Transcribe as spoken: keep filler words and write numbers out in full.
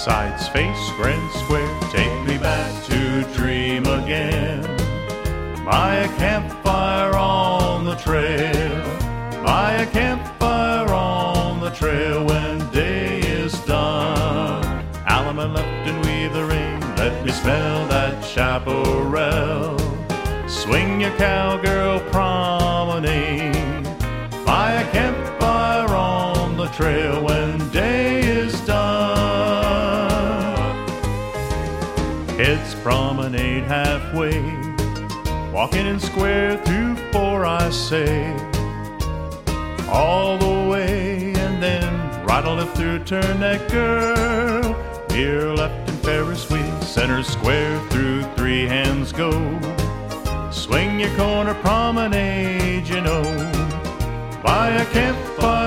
Sides face, grin square, take me back to dream again. By a campfire on the trail, by a campfire on the trail when day is done. Alum and left and weave the ring, let me smell that chaparral. Swing your cowgirl promenade by a campfire on the trail when day is done. Heads promenade halfway, walking in square through four, I say, all the way, and then right on left through turn that girl. Rear left and Ferris wheel, center square through three hands go. Swing your corner promenade, you know, by a campfire